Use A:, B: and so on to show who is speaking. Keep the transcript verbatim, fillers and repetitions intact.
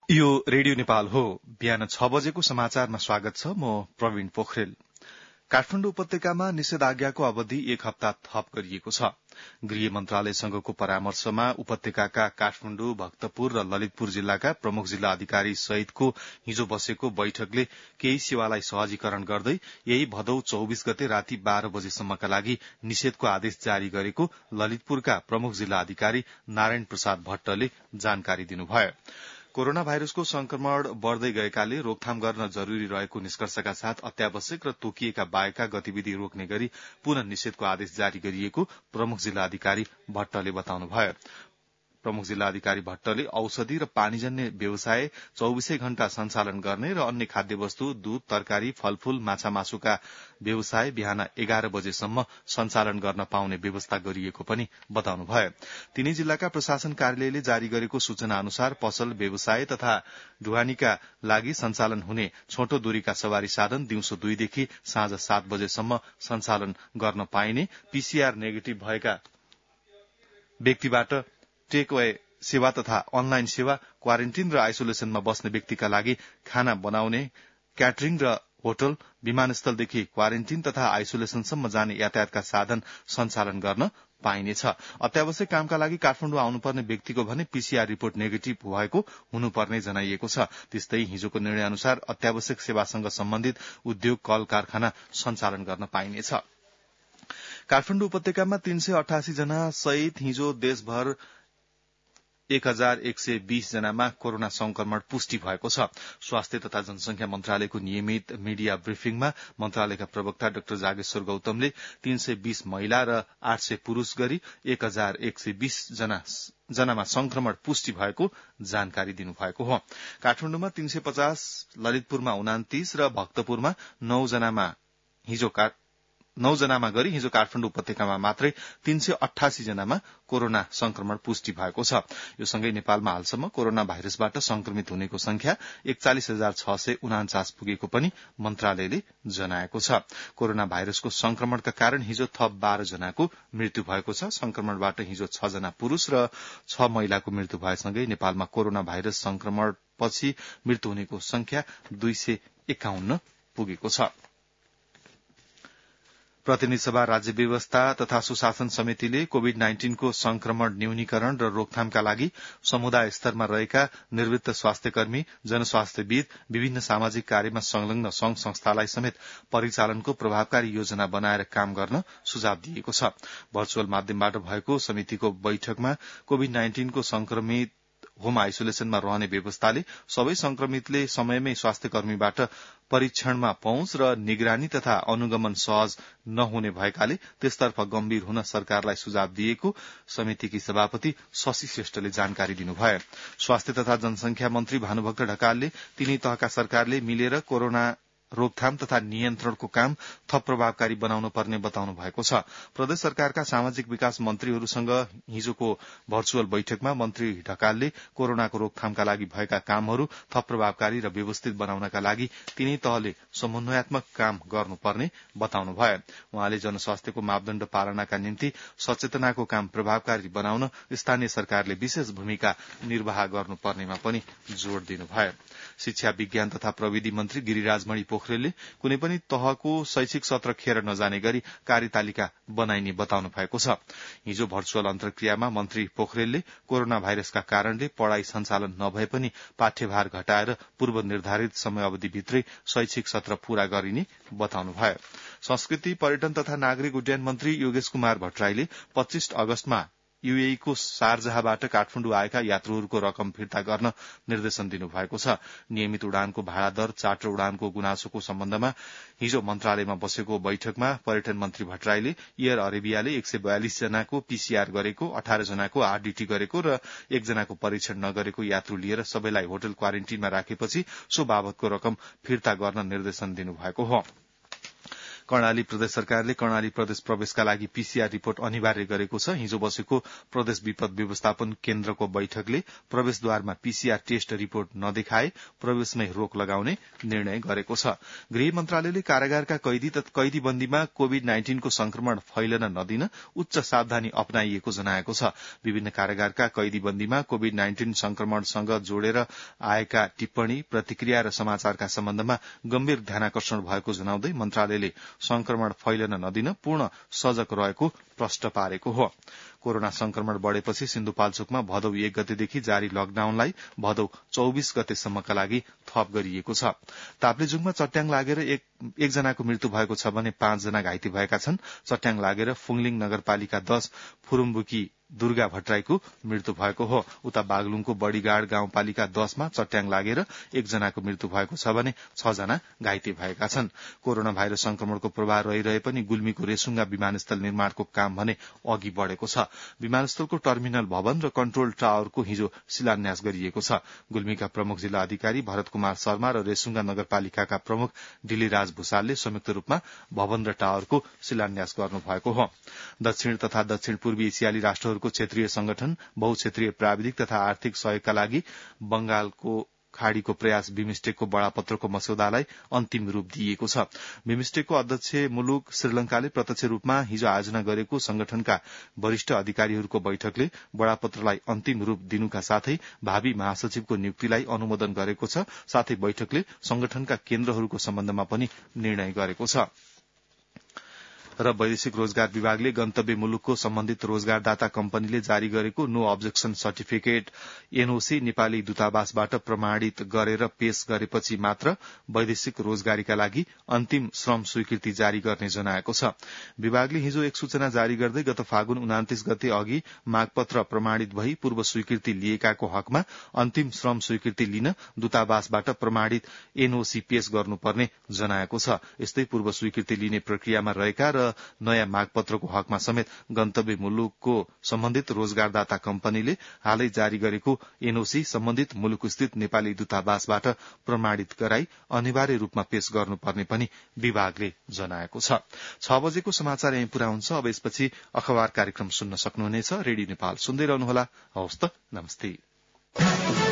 A: यो रेडियो नेपाल हो। बिहान छ बजेको समाचारमा स्वागत छ। म प्रवीण पोखरेल। काठमाडौँ उपत्यकामा निषेधाज्ञाको अवधि एक हप्ता थप गरिएको छ। गृह मन्त्रालयसँगको परामर्शमा उपत्यकाका काठमाडौँ, भक्तपुर र ललितपुर जिल्लाका प्रमुख जिल्ला अधिकारी सहितको हिजो बसेको बैठकले केही सेवालाई सहजीकरण गर्दै यही भदौ चौबीस गते राति बाह्र बजेसम्मका लागि निषेधको आदेश जारी गरेको ललितपुरका प्रमुख जिल्ला अधिकारी नारायण प्रसाद भट्टले जानकारी दिनुभयो। कोरोना भाइरसको संक्रमण बढ़दै गएकाले रोकथाम गर्न जरूरी रहेको निष्कर्षका साथ अत्यावश्यक र तोकिएका बाहेकका गतिविधि रोक्ने गरी पुनः निषेधको आदेश जारी गरिएको प्रमुख जिल्ला अधिकारी भट्टले बताउनुभयो। प्रमुख जिल्ला अधिकारी भट्टले औषधि र पानीजन्य व्यवसाय चौबीसै घण्टा सञ्चालन गर्ने र अन्य खाद्यवस्तु, दूध, तरकारी, फलफूल, माछा मासुका व्यवसाय बिहान एघार बजेसम्म सञ्चालन गर्न पाउने व्यवस्था गरिएको पनि बताउनुभयो। तीनै जिल्लाका प्रशासन कार्यालयले जारी गरेको सूचना अनुसार पसल, व्यवसाय तथा ढुवानीका लागि सञ्चालन हुने छोटो दूरीका सवारी साधन दिउँसो दुईदेखि साँझ सात बजेसम्म सञ्चालन गर्न पाइने, पीसीआर नेगेटिभ भएका व्यक्तिबाट टेक अवे सेवा तथा अनलाइन सेवा, क्वारेन्टिन र आइसोलेसनमा बस्ने व्यक्तिका लागि खाना बनाउने, क्याटरिङ र होटल, विमानस्थलदेखि क्वारेन्टिन तथा आइसोलेसनसम्म जाने यातायातका साधन सञ्चालन गर्न पाइनेछ। अत्यावश्यक कामका लागि काठमाडौँ आउनुपर्ने व्यक्तिको भने पीसीआर रिपोर्ट नेगेटिभ भएको हुनुपर्ने जनाइएको छ। त्यस्तै हिजोको निर्णय अनुसार अत्यावश्यक सेवासँग सम्बन्धित उद्योग, कल कारखाना सञ्चालन गर्न पाइनेछ। काठमाडौँ उपत्यकामा तीन सय अठासी जना सहित हिजो देशभर एक हजार एक सय बीस जनामा कोरोना संक्रमण पुष्टि भएको छ। स्वास्थ्य तथा जनसंख्या मन्त्रालयको नियमित मीडिया ब्रिफिङमा मन्त्रालयका प्रवक्ता डाक्टर जागेश्वर गौतमले तीन सय बीस महिला र आठ सय पुरूष गरी एक हजार एक सय बीस जना जनामा संक्रमण पुष्टि भएको जानकारी दिनुभएको हो। काठमाडौँमा तीन सय पचास, ललितपुरमा उनातिस र भक्तपुरमा नौ जनामा हिजो नौ जनामा गरी हिजो काठमाडौँ उपत्यकामा मात्रै तीन सय अठासी जनामा कोरोना संक्रमण पुष्टि भएको छ। यो सँगै नेपालमा हालसम्म कोरोना भाइरसबाट संक्रमित हुनेको संख्या एकचालिस हजार छ सय उनाचास पुगेको पनि मन्त्रालयले जनाएको छ। कोरोना भाइरसको संक्रमणका कारण हिजो थप बाह्र जनाको मृत्यु भएको छ। संक्रमणबाट हिजो छ जना पुरूष र छ महिलाको मृत्यु भएसँगै नेपालमा कोरोना भाइरस संक्रमणपछि मृत्यु हुनेको संख्या दुई सय एकाउन्न पुगेको छ। प्रतिनिधि सभा, राज्य व्यवस्था तथा सुशासन समितिले कोविड नाइन्टिनको संक्रमण न्यूनीकरण र रोकथामका लागि समुदाय स्तरमा रहेका निवृत्त स्वास्थ्यकर्मी, जनस्वास्थ्यविद, विभिन्न सामाजिक कार्यमा संलग्न संघ संस्थालाई समेत परिचालनको प्रभावकारी योजना बनाएर काम गर्न सुझाव दिएको छ। भर्चुअल माध्यमबाट भएको समितिको बैठकमा कोविड नाइन्टिनको संक्रमित होम आइसोलेसनमा रहने व्यवस्थाले सबै संक्रमितले समयमै स्वास्थ्यकर्मीबाट परीक्षणमा पहुँच र निगरानी तथा अनुगमन सहज नहुने भएकाले त्यसतर्फ गम्भीर हुन सरकारलाई सुझाव दिएको समितिकी सभापति शशि श्रेष्ठले जानकारी दिनुभयो। स्वास्थ्य तथा जनसंख्या मन्त्री भानुभक्त ढकालले तिनै तहका सरकारले मिलेर कोरोना रोकथाम तथा नियन्त्रणको काम थप प्रभावकारी बनाउनु पर्ने बताउनु भएको छ। प्रदेश सरकारका सामाजिक विकास मन्त्रीहरूसँग हिजोको भर्चुअल बैठकमा मन्त्री ढकालले कोरोनाको रोकथामका लागि भएका कामहरू थप प्रभावकारी र व्यवस्थित बनाउनका लागि तिनै तहले समन्वयात्मक काम गर्नुपर्ने बताउनुभयो। उहाँले जनस्वास्थ्यको मापदण्ड पालनाका निम्ति सचेतनाको काम प्रभावकारी बनाउन स्थानीय सरकारले विशेष भूमिका निर्वाह गर्नुपर्नेमा पनि जोड़ दिनुभयो। शिक्षा, विज्ञान तथा प्रविधि मन्त्री गिरिराजमणि पोखरेलले कुनै पनि तहको शैक्षिक सत्र खेर नजाने गरी कार्यतालिका बनाइने बताउनु भएको छ। हिजो भर्चुअल अन्तर्क्रियामा मन्त्री पोखरेलले कोरोना भाइरसका कारणले पढ़ाई सञ्चालन नभए पनि पाठ्यभार घटाएर पूर्व निर्धारित समयावधिभित्रै शैक्षिक सत्र पूरा गरिने बताउनुभयो। संस्कृति, पर्यटन तथा नागरिक उड्डयन मन्त्री योगेश कुमार भट्टराईले पच्चीस अगस्तमा यूएई को शारजाहबाट काठमाडौँ आएका यात्रुहरूको रकम फिर्ता गर्न निर्देशन दिनुभएको छ। नियमित उडानको भाडा दर, चार्टर उडानको गुनासोको सम्बन्धमा हिजो मन्त्रालयमा बसेको बैठकमा पर्यटन मन्त्री भट्टराईले एयर अरेबियाले एक सय बयालिस जनाको पीसीआर गरेको, अठार जनाको आरडीटी गरेको र एकजनाको परीक्षण नगरेको यात्रु लिएर सबैलाई होटल क्वारेन्टिनमा राखेपछि सो बाबतको रकम फिर्ता गर्न निर्देशन दिनुभएको हो। कर्णाली प्रदेश सरकारले कर्णाली प्रदेश प्रवेशका लागि पीसीआर रिपोर्ट अनिवार्य गरेको छ। हिजो बसेको प्रदेश विपद व्यवस्थापन केन्द्रको बैठकले प्रवेशद्वारमा पीसीआर टेस्ट रिपोर्ट नदेखाए प्रवेशमै रोक लगाउने निर्णय गरेको छ। गृह मन्त्रालयले कारागारका कैदी तथा कैदीबन्दीमा कोविड नाइन्टीनको संक्रमण फैलन नदिन उच्च सावधानी अपनाइएको जनाएको छ। विभिन्न कारागारका कैदीबन्दीमा कोविड नाइन्टीन संक्रमणसँग जोडेर आएका टिप्पणी, प्रतिक्रिया र समाचारका सम्बन्धमा गम्भीर ध्यानाकर्षण भएको जनाउँदै मन्त्रालयले संक्रमण फैलन नदिन पूर्ण सजग रहेको प्रष्ट पारेको हो। कोरोना संक्रमण बढ़ेपछि सिन्धुपाल्चोकमा भदौ एक गतेदेखि जारी लकडाउनलाई भदौ चौबीस गतेसम्मका लागि थप गरिएको छ। ताप्लेजुङमा चट्याङ लागेर एक एकजनाको मृत्यु भएको छ भने पाँचजना घाइते भएका छन्। चट्याङ लागेर फुङलिङ नगरपालिका दश फुरुम्बुकी दुर्गा भट्टराईको मृत्यु भएको हो। उता बागलुङको बडीगाड गाउँपालिका दशमा चट्याङ लागेर एकजनाको मृत्यु भएको छ भने छ जना घाइते भएका छन्। कोरोना भाइरस संक्रमणको प्रभाव रहिरहे पनि गुल्मीको रेसुङ्गा विमानस्थल निर्माणको काम भने अघि बढ़ेको छ। विमानस्थलको टर्मिनल भवन र कन्ट्रोल टावरको हिजो शिलान्यास गरिएको छ। गुल्मीका प्रमुख जिल्ला अधिकारी भरत कुमार शर्मा र रेसुङ्गा नगरपालिकाका प्रमुख डिलीराज भूषालले संयुक्त रूपमा भवन र टावरको शिलान्यास गर्नुभएको हो। दक्षिण तथा दक्षिण पूर्वी एसियाली राष्ट्रहरूको क्षेत्रीय संगठन बहुक्षेत्रीय प्राविधिक तथा आर्थिक सहयोगका लागि बंगालको खाड़ीको प्रयास बिमस्टेकको बडापत्रको मस्यौदालाई अन्तिम रूप दिइएको छ। बिमस्टेकको अध्यक्ष मुलुक श्रीलंकाले प्रत्यक्ष रूपमा हिजो आयोजना गरेको संगठनका वरिष्ठ अधिकारीहरूको बैठकले बडापत्रलाई अन्तिम रूप दिनुका साथै भावी महासचिवको नियुक्तिलाई अनुमोदन गरेको छ। साथै बैठकले संगठनका केन्द्रहरूको सम्बन्धमा पनि निर्णय गरेको छ। र वैदेशिक रोजगार विभागले गन्तव्य मुलुकको सम्बन्धित रोजगारदाता कम्पनीले जारी गरेको no objection certificate NOC Nepali दूतावासबाट प्रमाणित गरेर पेश गरेपछि मात्र वैदेशिक रोजगारीका लागि अन्तिम श्रम स्वीकृति जारी गर्ने जनाएको छ। विभागले हिजो एक सूचना जारी गर्दै गत फागुन उनातिस गते अघि मागपत्र प्रमाणित भई पूर्व स्वीकृति लिएकाको हकमा अन्तिम श्रम स्वीकृति लिन दूतावासबाट प्रमाणित एनओसी पेश गर्नुपर्ने जनाएको छ। यस्तै पूर्व स्वीकृति लिने प्रक्रियामा रहेका र नयाँ मागपत्रको हकमा समेत गन्तव्य मुलुकको सम्बन्धित रोजगारदाता कम्पनीले हालै जारी गरेको एनओसी सम्बन्धित मुलुक स्थित नेपाली दूतावासबाट प्रमाणित गराई अनिवार्य रूपमा पेश गर्नुपर्ने पनि विभागले जनाएको छ। छ बजेको समाचार यही पूरा हुन्छ। अब यसपछि अखबार कार्यक्रम सुन्न सक्नुहुनेछ। रेडियो नेपाल सुन्दै रहनुहोला। हवस् त, नमस्ते।